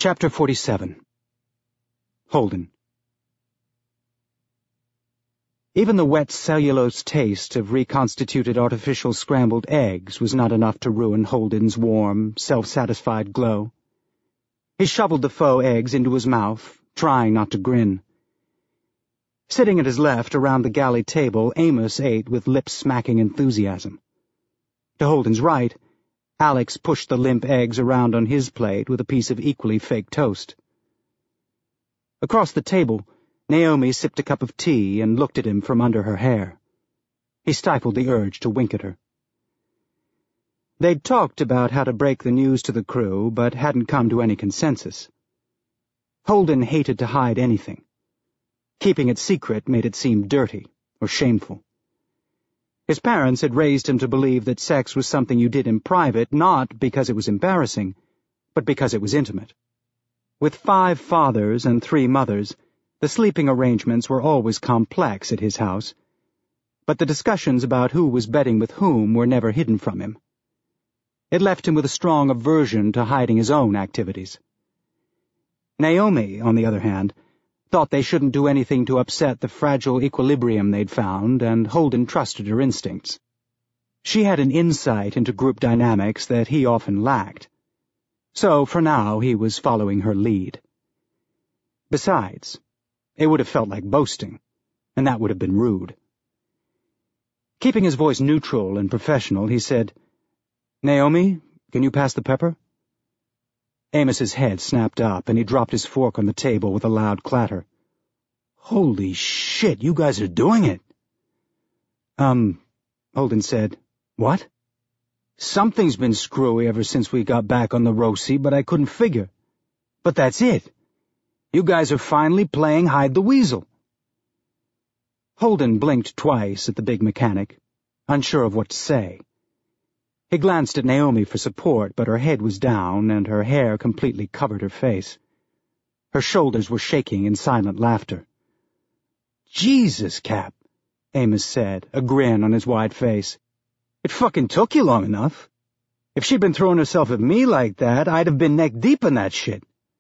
Chapter 47. Holden. Even the wet cellulose taste of reconstituted artificial scrambled eggs was not enough to ruin Holden's warm, self-satisfied glow. He shoveled the faux eggs into his mouth, trying not to grin. Sitting at his left around the galley table, Amos ate with lip-smacking enthusiasm. To Holden's right, Alex pushed the limp eggs around on his plate with a piece of equally fake toast. Across the table, Naomi sipped a cup of tea and looked at him from under her hair. He stifled the urge to wink at her. They'd talked about how to break the news to the crew, but hadn't come to any consensus. Holden hated to hide anything. Keeping it secret made it seem dirty or shameful. His parents had raised him to believe that sex was something you did in private, not because it was embarrassing, but because it was intimate. With 5 fathers and 3 mothers, the sleeping arrangements were always complex at his house, but the discussions about who was bedding with whom were never hidden from him. It left him with a strong aversion to hiding his own activities. Naomi, on the other hand, thought they shouldn't do anything to upset the fragile equilibrium they'd found, and Holden trusted her instincts. She had an insight into group dynamics that he often lacked. So, for now, he was following her lead. Besides, it would have felt like boasting, and that would have been rude. Keeping his voice neutral and professional, he said, "Naomi, can you pass the pepper?" Amos's head snapped up, and he dropped his fork on the table with a loud clatter. "Holy shit, you guys are doing it!" Holden said. "What?" "Something's been screwy ever since we got back on the Rosie, but I couldn't figure. But that's it. You guys are finally playing hide the weasel." Holden blinked twice at the big mechanic, unsure of what to say. He glanced at Naomi for support, but her head was down, and her hair completely covered her face. Her shoulders were shaking in silent laughter. "Jesus, Cap," Amos said, a grin on his wide face. "It fucking took you long enough. If she'd been throwing herself at me like that, I'd have been neck-deep in that shit."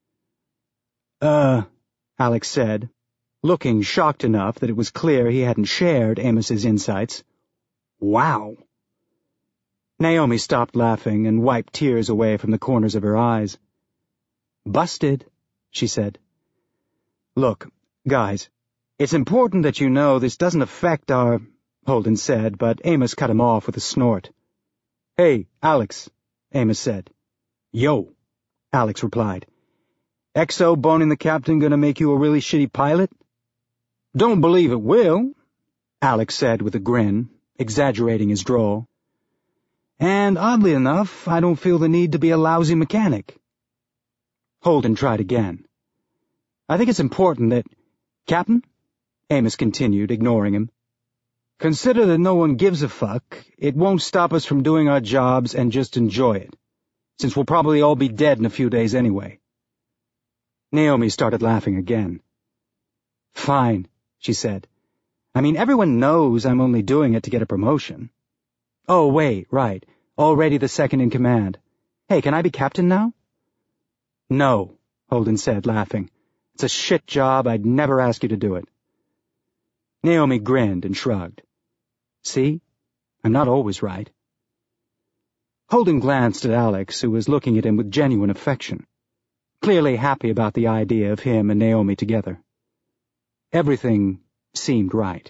Alex said, looking shocked enough that it was clear he hadn't shared Amos's insights. "Wow." Naomi stopped laughing and wiped tears away from the corners of her eyes. "Busted," she said. "Look, guys, it's important that you know this doesn't affect our—" Holden said, but Amos cut him off with a snort. "Hey, Alex," Amos said. "Yo," Alex replied. "XO boning the captain gonna make you a really shitty pilot?" "Don't believe it will," Alex said with a grin, exaggerating his drawl. "And oddly enough, I don't feel the need to be a lousy mechanic." Holden tried again. "I think it's important that—" "Captain," Amos continued, ignoring him, "consider that no one gives a fuck. It won't stop us from doing our jobs, and just enjoy it, since we'll probably all be dead in a few days anyway." Naomi started laughing again. "Fine," she said. "I mean, everyone knows I'm only doing it to get a promotion. Oh, wait, right. Already the second in command. Hey, can I be captain now?" "No," Holden said, laughing. "It's a shit job. I'd never ask you to do it." Naomi grinned and shrugged. "See? I'm not always right." Holden glanced at Alex, who was looking at him with genuine affection, clearly happy about the idea of him and Naomi together. Everything seemed right.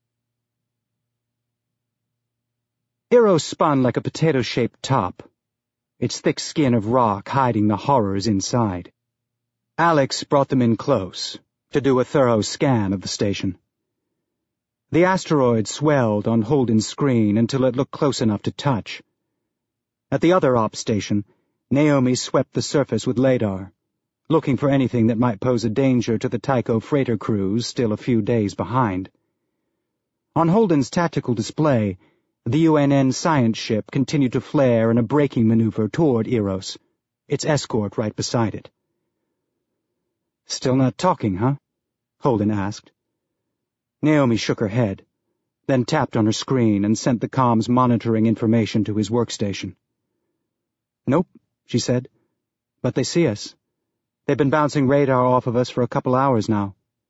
Eros spun like a potato-shaped top, its thick skin of rock hiding the horrors inside. Alex brought them in close, to do a thorough scan of the station. The asteroid swelled on Holden's screen until it looked close enough to touch. At the other op station, Naomi swept the surface with LADAR, looking for anything that might pose a danger to the Tycho freighter crews still a few days behind. On Holden's tactical display, the UNN science ship continued to flare in a braking maneuver toward Eros, its escort right beside it. "Still not talking, huh?" Holden asked. Naomi shook her head, then tapped on her screen and sent the comms monitoring information to his workstation. "Nope," she said, "but they see us. They've been bouncing radar off of us for a couple hours now."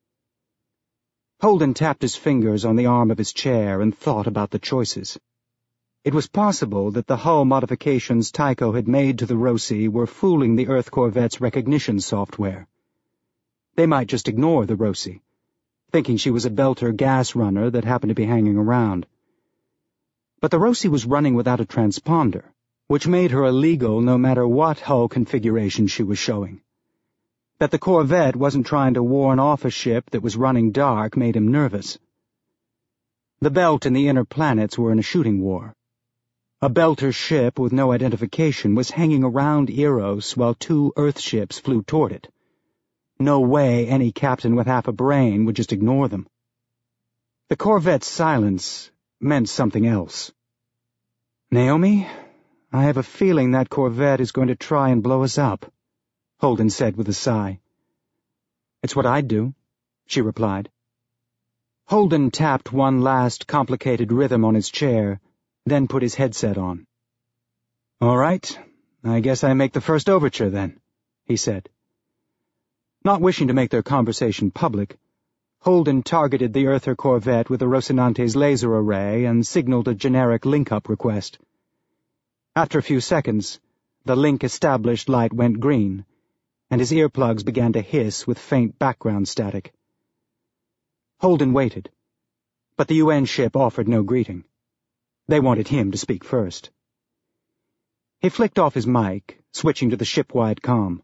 Holden tapped his fingers on the arm of his chair and thought about the choices. It was possible that the hull modifications Tycho had made to the Roci were fooling the Earth corvette's recognition software. They might just ignore the Roci, thinking she was a Belter gas runner that happened to be hanging around. But the Roci was running without a transponder, which made her illegal no matter what hull configuration she was showing. That the corvette wasn't trying to warn off a ship that was running dark made him nervous. The Belt and the inner planets were in a shooting war. A Belter ship with no identification was hanging around Eros while 2 Earth ships flew toward it. No way any captain with half a brain would just ignore them. The corvette's silence meant something else. "Naomi, I have a feeling that corvette is going to try and blow us up," Holden said with a sigh. "It's what I'd do," she replied. Holden tapped one last complicated rhythm on his chair, then put his headset on. "All right, I guess I make the first overture then," he said. Not wishing to make their conversation public, Holden targeted the Earther corvette with the Rocinante's laser array and signaled a generic link-up request. After a few seconds, the link-established light went green, and his earplugs began to hiss with faint background static. Holden waited, but the UN ship offered no greeting. They wanted him to speak first. He flicked off his mic, switching to the ship-wide comm.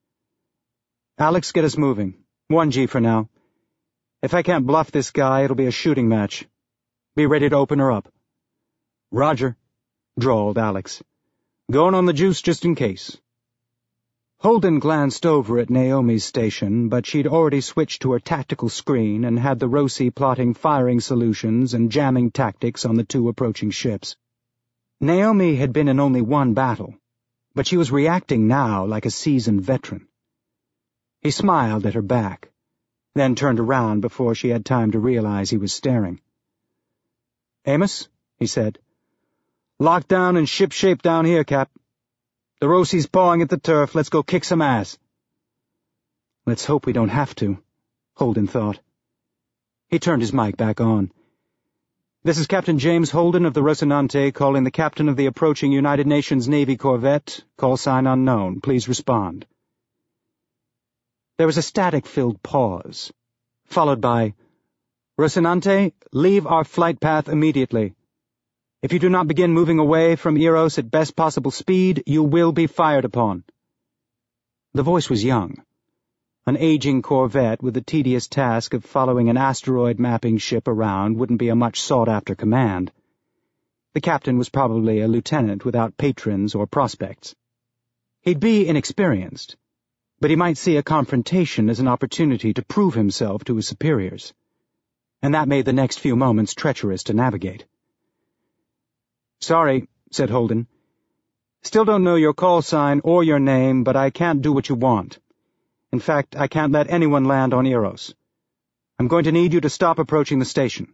"Alex, get us moving. 1G for now. If I can't bluff this guy, it'll be a shooting match. Be ready to open her up." "Roger," drawled Alex. "Going on the juice just in case." Holden glanced over at Naomi's station, but she'd already switched to her tactical screen and had the Roci plotting firing solutions and jamming tactics on the 2 approaching ships. Naomi had been in only one battle, but she was reacting now like a seasoned veteran. He smiled at her back, then turned around before she had time to realize he was staring. "Amos," he said. "Locked down and ship-shape down here, Cap. The Roci's pawing at the turf. Let's go kick some ass." Let's hope we don't have to, Holden thought. He turned his mic back on. "This is Captain James Holden of the Rocinante calling the captain of the approaching United Nations Navy corvette, call sign unknown. Please respond." There was a static-filled pause, followed by, "Rocinante, leave our flight path immediately. If you do not begin moving away from Eros at best possible speed, you will be fired upon." The voice was young. An aging corvette with the tedious task of following an asteroid-mapping ship around wouldn't be a much sought-after command. The captain was probably a lieutenant without patrons or prospects. He'd be inexperienced, but he might see a confrontation as an opportunity to prove himself to his superiors, and that made the next few moments treacherous to navigate. "Sorry," said Holden. "Still don't know your call sign or your name, but I can't do what you want. In fact, I can't let anyone land on Eros. I'm going to need you to stop approaching the station."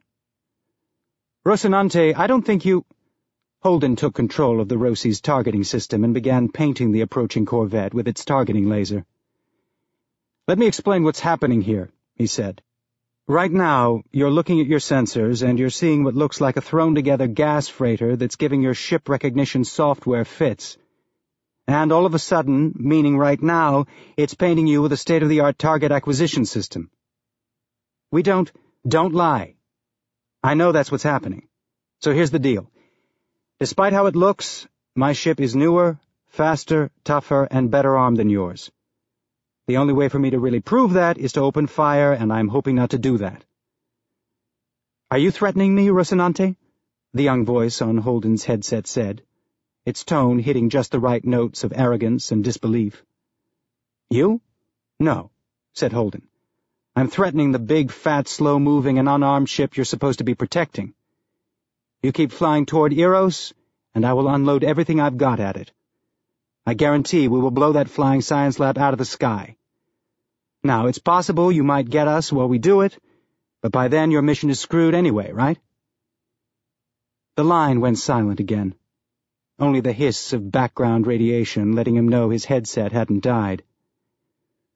"Rocinante, I don't think you—" Holden took control of the Roci's targeting system and began painting the approaching corvette with its targeting laser. "Let me explain what's happening here," he said. "Right now, you're looking at your sensors and you're seeing what looks like a thrown-together gas freighter that's giving your ship recognition software fits. And all of a sudden, meaning right now, it's painting you with a state-of-the-art target acquisition system. We don't lie. I know that's what's happening. So here's the deal. Despite how it looks, my ship is newer, faster, tougher, and better armed than yours. The only way for me to really prove that is to open fire, and I'm hoping not to do that." "Are you threatening me, Rocinante?" the young voice on Holden's headset said, its tone hitting just the right notes of arrogance and disbelief. "You? No," said Holden. "I'm threatening the big, fat, slow-moving, and unarmed ship you're supposed to be protecting. You keep flying toward Eros, and I will unload everything I've got at it. I guarantee we will blow that flying science lab out of the sky. Now, it's possible you might get us while we do it, but by then your mission is screwed anyway, right?" The line went silent again, only the hiss of background radiation letting him know his headset hadn't died.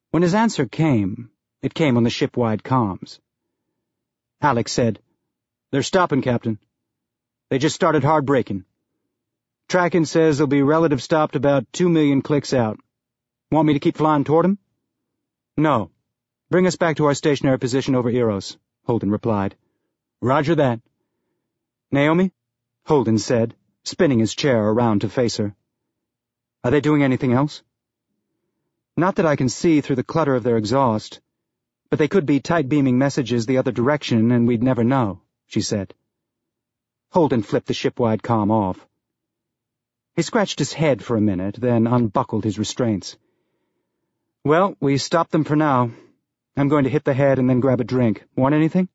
When his answer came, it came on the ship-wide comms. Alex said, "They're stopping, Captain. They just started hard braking. Tracking says they'll be relative stopped about 2 million clicks out. Want me to keep flying toward them?" "No. Bring us back to our stationary position over Eros," Holden replied. "Roger that." "Naomi?" Holden said, spinning his chair around to face her. "Are they doing anything else?" "Not that I can see through the clutter of their exhaust, but they could be tight-beaming messages the other direction and we'd never know," she said. Holden flipped the ship-wide comm off. He scratched his head for a minute, then unbuckled his restraints. "Well, we stopped them for now. I'm going to hit the head and then grab a drink. Want anything?"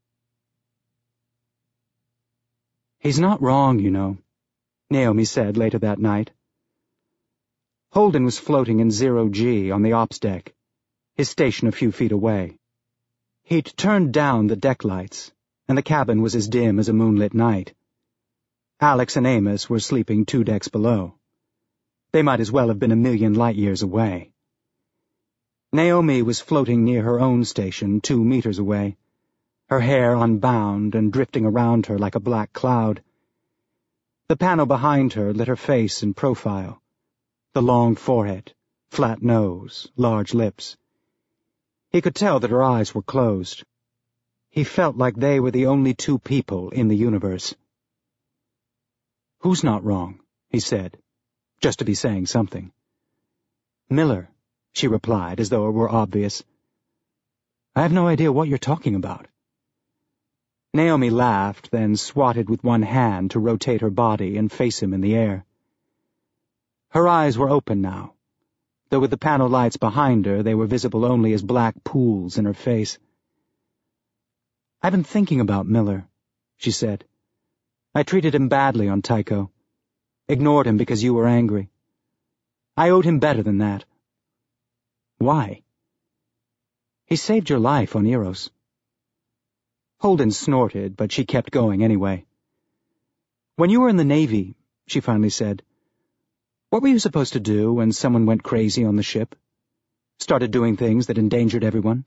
"He's not wrong, you know," Naomi said later that night. Holden was floating in 0G on the ops deck, his station a few feet away. He'd turned down the deck lights, and the cabin was as dim as a moonlit night. Alex and Amos were sleeping 2 decks below. They might as well have been a million light-years away. Naomi was floating near her own station 2 meters away, her hair unbound and drifting around her like a black cloud. The panel behind her lit her face in profile, the long forehead, flat nose, large lips. He could tell that her eyes were closed. He felt like they were the only 2 people in the universe. "Who's not wrong?" he said, just to be saying something. "Miller," she replied, as though it were obvious. "I have no idea what you're talking about." Naomi laughed, then swatted with one hand to rotate her body and face him in the air. Her eyes were open now, though with the panel lights behind her they were visible only as black pools in her face. "I've been thinking about Miller," she said. "I treated him badly on Tycho. Ignored him because you were angry. I owed him better than that." "Why?" "He saved your life on Eros." Holden snorted, but she kept going anyway. "When you were in the Navy," she finally said, "what were you supposed to do when someone went crazy on the ship? Started doing things that endangered everyone?"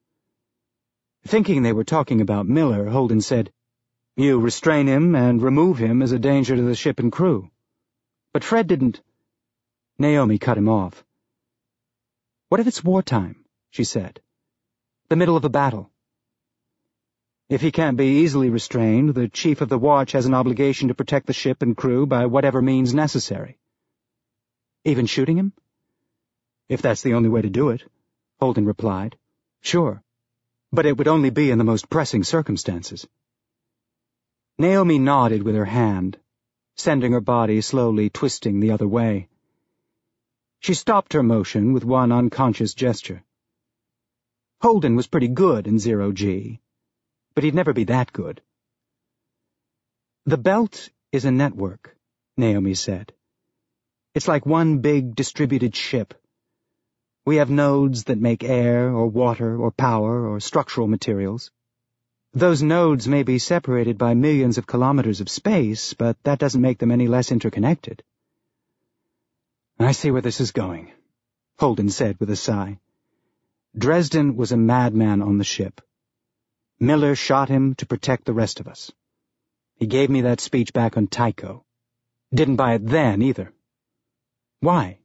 Thinking they were talking about Miller, Holden said, "You restrain him and remove him as a danger to the ship and crew. But Fred didn't—" Naomi cut him off. "What if it's wartime?" she said. "The middle of a battle." "If he can't be easily restrained, the chief of the watch has an obligation to protect the ship and crew by whatever means necessary." "Even shooting him?" "If that's the only way to do it," Holden replied. "Sure. But it would only be in the most pressing circumstances." Naomi nodded with her hand, sending her body slowly twisting the other way. She stopped her motion with one unconscious gesture. Holden was pretty good in 0G, but he'd never be that good. "The belt is a network," Naomi said. "It's like one big distributed ship. We have nodes that make air or water or power or structural materials. Those nodes may be separated by millions of kilometers of space, but that doesn't make them any less interconnected." "I see where this is going," Holden said with a sigh. "Dresden was a madman on the ship. Miller shot him to protect the rest of us. He gave me that speech back on Tycho. Didn't buy it then, either." "Why?"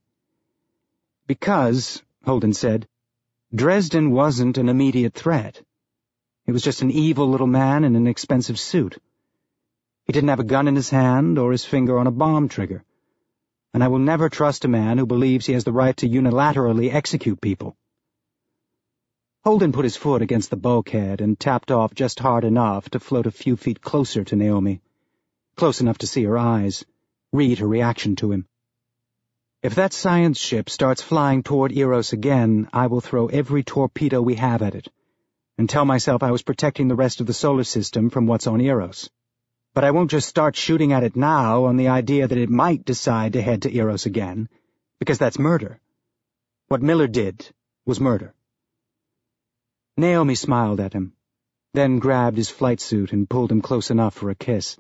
"Because," Holden said, "Dresden wasn't an immediate threat. He was just an evil little man in an expensive suit. He didn't have a gun in his hand or his finger on a bomb trigger. And I will never trust a man who believes he has the right to unilaterally execute people." Holden put his foot against the bulkhead and tapped off just hard enough to float a few feet closer to Naomi, close enough to see her eyes, read her reaction to him. "If that science ship starts flying toward Eros again, I will throw every torpedo we have at it, and tell myself I was protecting the rest of the solar system from what's on Eros. But I won't just start shooting at it now on the idea that it might decide to head to Eros again, because that's murder. What Miller did was murder." Naomi smiled at him, then grabbed his flight suit and pulled him close enough for a kiss.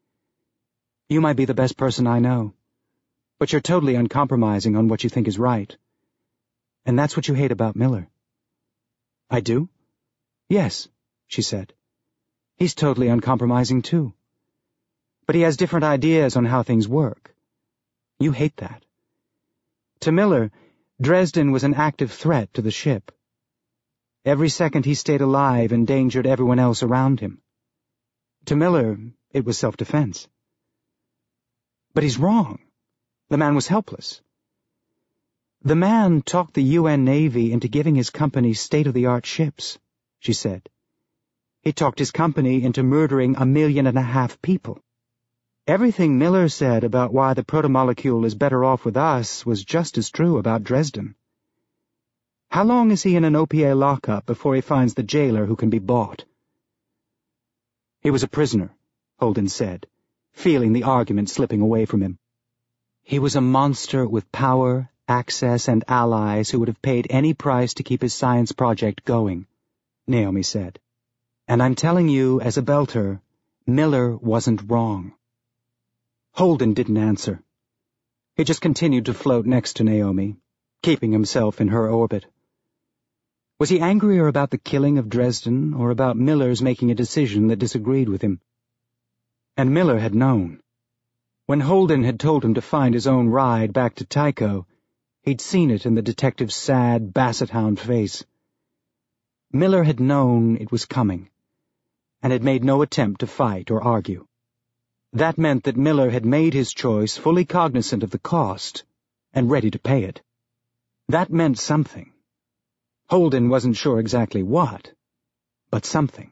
"You might be the best person I know, but you're totally uncompromising on what you think is right. And that's what you hate about Miller. I do? Yes, she said. He's totally uncompromising, too. But he has different ideas on how things work. You hate that. To Miller, Dresden was an active threat to the ship. Every second he stayed alive endangered everyone else around him. To Miller, it was self-defense. But he's wrong. The man was helpless. The man talked the UN Navy into giving his company state-of-the-art ships, she said. He talked his company into murdering 1.5 million people. Everything Miller said about why the protomolecule is better off with us was just as true about Dresden. How long is he in an OPA lockup before he finds the jailer who can be bought? He was a prisoner, Holden said, feeling the argument slipping away from him. He was a monster with power, access, and allies who would have paid any price to keep his science project going, Naomi said. And I'm telling you, as a Belter, Miller wasn't wrong. Holden didn't answer. He just continued to float next to Naomi, keeping himself in her orbit. Was he angrier about the killing of Dresden or about Miller's making a decision that disagreed with him? And Miller had known. When Holden had told him to find his own ride back to Tycho, he'd seen it in the detective's sad, basset-hound face. Miller had known it was coming, and had made no attempt to fight or argue. That meant that Miller had made his choice fully cognizant of the cost, and ready to pay it. That meant something. Holden wasn't sure exactly what, but something.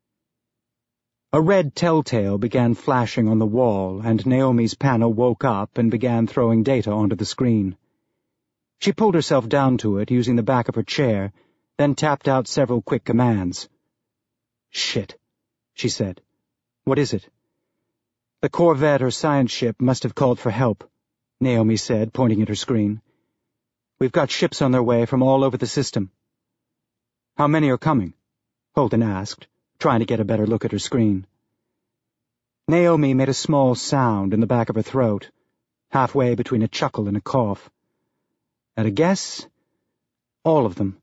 A red telltale began flashing on the wall, and Naomi's panel woke up and began throwing data onto the screen. She pulled herself down to it using the back of her chair, then tapped out several quick commands. "Shit," she said. "What is it?" "The corvette or science ship must have called for help," Naomi said, pointing at her screen. "We've got ships on their way from all over the system." "How many are coming?" Holden asked, trying to get a better look at her screen. Naomi made a small sound in the back of her throat, halfway between a chuckle and a cough. "At a guess, all of them."